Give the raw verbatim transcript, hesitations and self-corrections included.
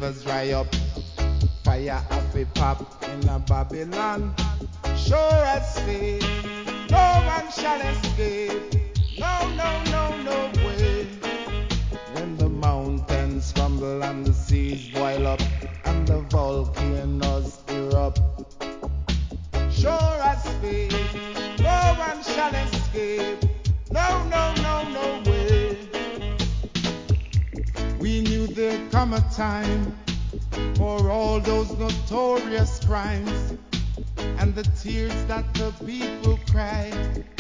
rivers dry up. Fire have a pop in a Babylon. Sure as fate, no one shall escape. No, no, no, no way. When the mountains crumble and the seas boil up and the volcanoes erupt. Sure as fate, no one shall escape. No, no, no, no way. We knew there'd come a time for all those notorious crimes and the tears that the people cried.